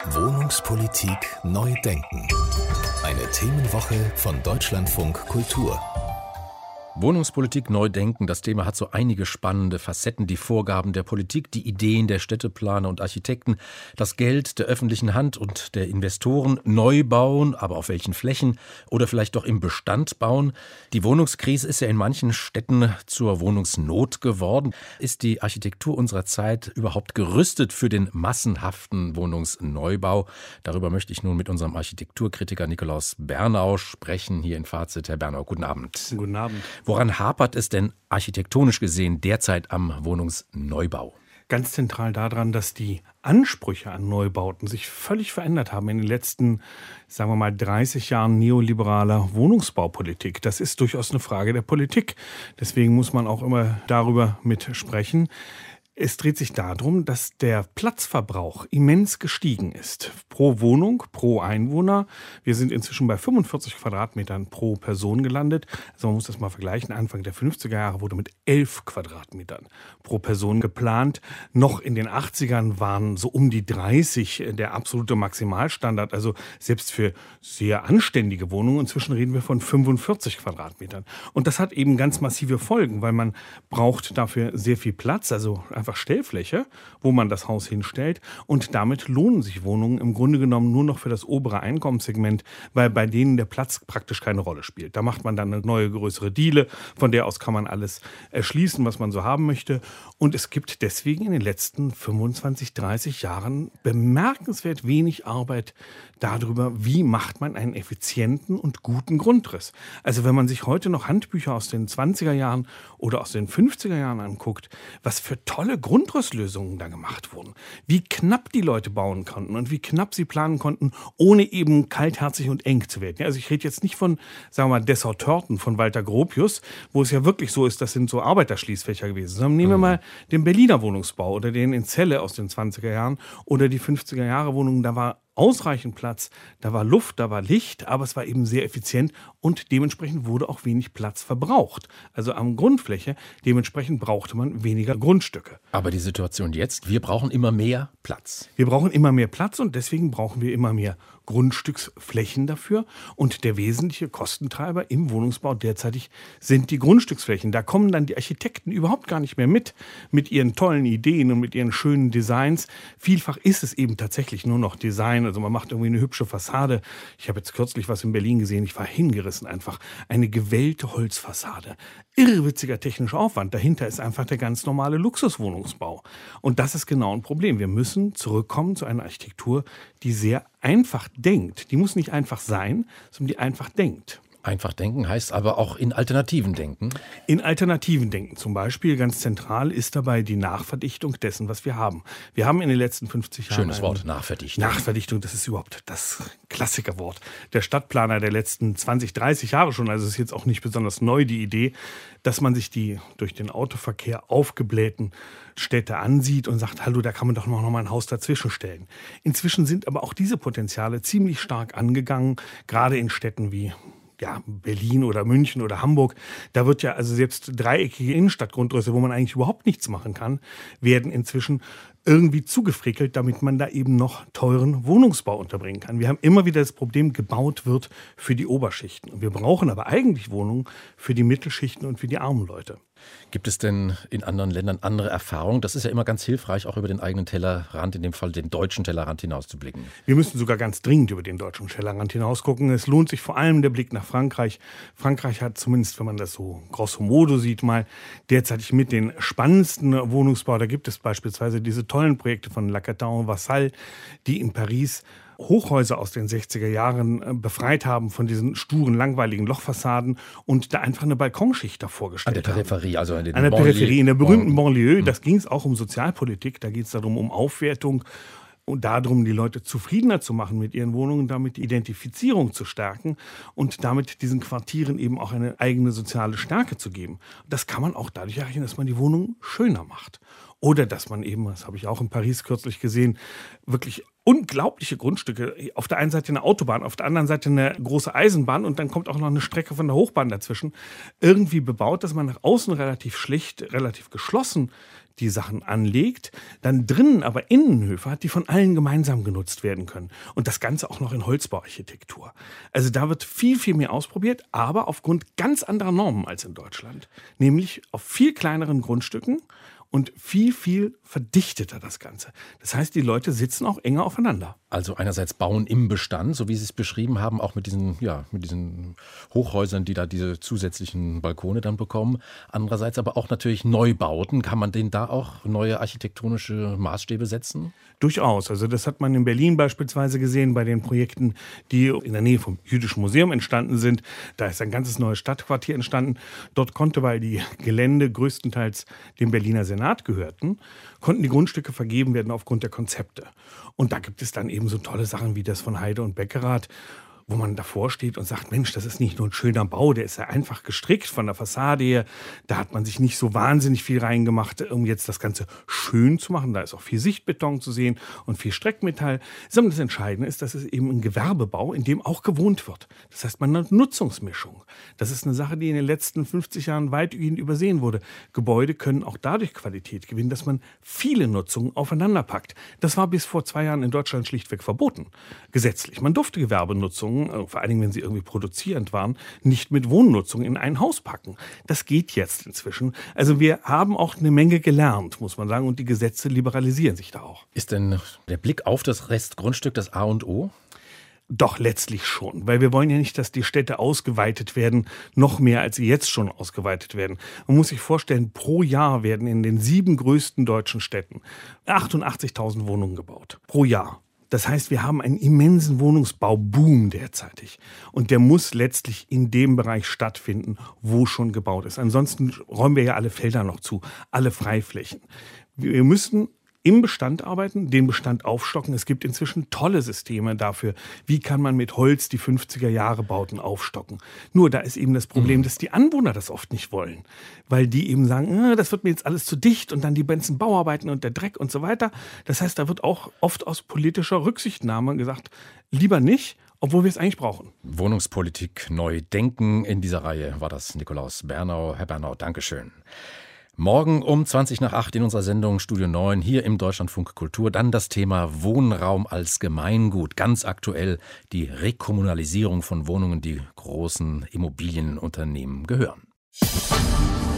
Wohnungspolitik neu denken. Eine Themenwoche von Deutschlandfunk Kultur. Wohnungspolitik neu denken, das Thema hat so einige spannende Facetten. Die Vorgaben der Politik, die Ideen der Städteplaner und Architekten, das Geld der öffentlichen Hand und der Investoren, neu bauen, aber auf welchen Flächen oder vielleicht doch im Bestand bauen. Die Wohnungskrise ist ja in manchen Städten zur Wohnungsnot geworden. Ist die Architektur unserer Zeit überhaupt gerüstet für den massenhaften Wohnungsneubau? Darüber möchte ich nun mit unserem Architekturkritiker Nikolaus Bernau sprechen, hier in Fazit. Herr Bernau, guten Abend. Guten Abend. Woran hapert es denn architektonisch gesehen derzeit am Wohnungsneubau? Ganz zentral daran, dass die Ansprüche an Neubauten sich völlig verändert haben in den letzten, sagen wir mal, 30 Jahren neoliberaler Wohnungsbaupolitik. Das ist durchaus eine Frage der Politik. Deswegen muss man auch immer darüber mitsprechen. Es dreht sich darum, dass der Platzverbrauch immens gestiegen ist. Pro Wohnung, pro Einwohner. Wir sind inzwischen bei 45 Quadratmetern pro Person gelandet. Also man muss das mal vergleichen. Anfang der 50er Jahre wurde mit 11 Quadratmetern pro Person geplant. Noch in den 80ern waren so um die 30 der absolute Maximalstandard. Also selbst für sehr anständige Wohnungen. Inzwischen reden wir von 45 Quadratmetern. Und das hat eben ganz massive Folgen, weil man braucht dafür sehr viel Platz. Also einfach Stellfläche, wo man das Haus hinstellt, und damit lohnen sich Wohnungen im Grunde genommen nur noch für das obere Einkommenssegment, weil bei denen der Platz praktisch keine Rolle spielt. Da macht man dann eine neue, größere Diele, von der aus kann man alles erschließen, was man so haben möchte, und es gibt deswegen in den letzten 25, 30 Jahren bemerkenswert wenig Arbeit darüber, wie macht man einen effizienten und guten Grundriss. Also wenn man sich heute noch Handbücher aus den 20er Jahren oder aus den 50er Jahren anguckt, was für tolle Grundrisslösungen da gemacht wurden. Wie knapp die Leute bauen konnten und wie knapp sie planen konnten, ohne eben kaltherzig und eng zu werden. Also ich rede jetzt nicht von, sagen wir mal, Dessau Törten von Walter Gropius, wo es ja wirklich so ist, das sind so Arbeiterschließfächer gewesen, sondern nehmen wir mal den Berliner Wohnungsbau oder den in Celle aus den 20er Jahren oder die 50er Jahre Wohnungen. Da war ausreichend Platz, da war Luft, da war Licht, aber es war eben sehr effizient und dementsprechend wurde auch wenig Platz verbraucht. Also am Grundfläche, dementsprechend brauchte man weniger Grundstücke. Aber die Situation jetzt, wir brauchen immer mehr Platz. Wir brauchen immer mehr Platz und deswegen brauchen wir immer mehr Grundstücksflächen dafür. Und der wesentliche Kostentreiber im Wohnungsbau derzeitig sind die Grundstücksflächen. Da kommen dann die Architekten überhaupt gar nicht mehr mit ihren tollen Ideen und mit ihren schönen Designs. Vielfach ist es eben tatsächlich nur noch Design. Also man macht irgendwie eine hübsche Fassade. Ich habe jetzt kürzlich was in Berlin gesehen. Ich war hingerissen einfach. Eine gewellte Holzfassade. Irrwitziger technischer Aufwand. Dahinter ist einfach der ganz normale Luxuswohnungsbau. Und das ist genau ein Problem. Wir müssen zurückkommen zu einer Architektur, die sehr einfach denkt. Die muss nicht einfach sein, sondern die einfach denkt. Einfach denken heißt aber auch in Alternativen denken. In Alternativen denken zum Beispiel, ganz zentral ist dabei die Nachverdichtung dessen, was wir haben. Wir haben in den letzten 50 Jahren... Schönes Wort, Nachverdichtung. Nachverdichtung, das ist überhaupt das Klassikerwort. Der Stadtplaner der letzten 20, 30 Jahre schon, also es ist jetzt auch nicht besonders neu, die Idee, dass man sich die durch den Autoverkehr aufgeblähten Städte ansieht und sagt, hallo, da kann man doch noch mal ein Haus dazwischen stellen. Inzwischen sind aber auch diese Potenziale ziemlich stark angegangen, gerade in Städten wie Berlin oder München oder Hamburg. Da wird ja also selbst dreieckige Innenstadtgrundrisse, wo man eigentlich überhaupt nichts machen kann, werden inzwischen irgendwie zugefrickelt, damit man da eben noch teuren Wohnungsbau unterbringen kann. Wir haben immer wieder das Problem, gebaut wird für die Oberschichten. Wir brauchen aber eigentlich Wohnungen für die Mittelschichten und für die armen Leute. Gibt es denn in anderen Ländern andere Erfahrungen? Das ist ja immer ganz hilfreich, auch über den eigenen Tellerrand, in dem Fall den deutschen Tellerrand hinauszublicken. Wir müssen sogar ganz dringend über den deutschen Tellerrand hinausgucken. Es lohnt sich vor allem der Blick nach Frankreich. Frankreich hat zumindest, wenn man das so grosso modo sieht, mal derzeitig mit den spannendsten Wohnungsbau. Da gibt es beispielsweise diese tollen Projekte von Lacaton Vassal, die in Paris Hochhäuser aus den 60er Jahren befreit haben von diesen sturen, langweiligen Lochfassaden und da einfach eine Balkonschicht davor gestellt haben. An der Peripherie, also an der Peripherie, in der berühmten Banlieue. Das ging es auch um Sozialpolitik, da geht es darum, um Aufwertung und darum, die Leute zufriedener zu machen mit ihren Wohnungen, damit die Identifizierung zu stärken und damit diesen Quartieren eben auch eine eigene soziale Stärke zu geben. Das kann man auch dadurch erreichen, dass man die Wohnungen schöner macht. Oder dass man eben, das habe ich auch in Paris kürzlich gesehen, wirklich unglaubliche Grundstücke. Auf der einen Seite eine Autobahn, auf der anderen Seite eine große Eisenbahn und dann kommt auch noch eine Strecke von der Hochbahn dazwischen. Irgendwie bebaut, dass man nach außen relativ schlicht, relativ geschlossen die Sachen anlegt, dann drinnen aber Innenhöfe hat, die von allen gemeinsam genutzt werden können. Und das Ganze auch noch in Holzbauarchitektur. Also da wird viel, viel mehr ausprobiert, aber aufgrund ganz anderer Normen als in Deutschland. Nämlich auf viel kleineren Grundstücken und viel, viel verdichteter das Ganze. Das heißt, die Leute sitzen auch enger aufeinander. Also einerseits bauen im Bestand, so wie Sie es beschrieben haben, auch mit diesen Hochhäusern, die da diese zusätzlichen Balkone dann bekommen. Andererseits aber auch natürlich Neubauten. Kann man denen da auch neue architektonische Maßstäbe setzen? Durchaus. Also das hat man in Berlin beispielsweise gesehen bei den Projekten, die in der Nähe vom Jüdischen Museum entstanden sind. Da ist ein ganzes neues Stadtquartier entstanden. Dort konnte, weil die Gelände größtenteils dem Berliner Senat gehörten, konnten die Grundstücke vergeben werden aufgrund der Konzepte. Und da gibt es dann eben so tolle Sachen wie das von Heide und Beckerath, wo man davor steht und sagt, Mensch, das ist nicht nur ein schöner Bau, der ist ja einfach gestrickt von der Fassade her. Da hat man sich nicht so wahnsinnig viel reingemacht, um jetzt das Ganze schön zu machen. Da ist auch viel Sichtbeton zu sehen und viel Streckmetall. Sondern das Entscheidende ist, dass es eben ein Gewerbebau, in dem auch gewohnt wird. Das heißt, man hat Nutzungsmischung. Das ist eine Sache, die in den letzten 50 Jahren weitgehend übersehen wurde. Gebäude können auch dadurch Qualität gewinnen, dass man viele Nutzungen aufeinander packt. Das war bis vor 2 Jahren in Deutschland schlichtweg verboten. Gesetzlich. Man durfte Gewerbenutzungen, vor allen Dingen, wenn sie irgendwie produzierend waren, nicht mit Wohnnutzung in ein Haus packen. Das geht jetzt inzwischen. Also wir haben auch eine Menge gelernt, muss man sagen, und die Gesetze liberalisieren sich da auch. Ist denn der Blick auf das Restgrundstück das A und O? Doch, letztlich schon, weil wir wollen ja nicht, dass die Städte ausgeweitet werden, noch mehr als sie jetzt schon ausgeweitet werden. Man muss sich vorstellen, pro Jahr werden in den 7 größten deutschen Städten 88.000 Wohnungen gebaut. Pro Jahr. Das heißt, wir haben einen immensen Wohnungsbauboom derzeitig. Und der muss letztlich in dem Bereich stattfinden, wo schon gebaut ist. Ansonsten räumen wir ja alle Felder noch zu, alle Freiflächen. Wir müssen im Bestand arbeiten, den Bestand aufstocken. Es gibt inzwischen tolle Systeme dafür. Wie kann man mit Holz die 50er-Jahre-Bauten aufstocken? Nur da ist eben das Problem, dass die Anwohner das oft nicht wollen. Weil die eben sagen, das wird mir jetzt alles zu dicht und dann die ganzen Bauarbeiten und der Dreck und so weiter. Das heißt, da wird auch oft aus politischer Rücksichtnahme gesagt, lieber nicht, obwohl wir es eigentlich brauchen. Wohnungspolitik neu denken. In dieser Reihe war das Nikolaus Bernau. Herr Bernau, Dankeschön. Morgen um 7:20 in unserer Sendung Studio 9 hier im Deutschlandfunk Kultur dann das Thema Wohnraum als Gemeingut. Ganz aktuell die Rekommunalisierung von Wohnungen, die großen Immobilienunternehmen gehören.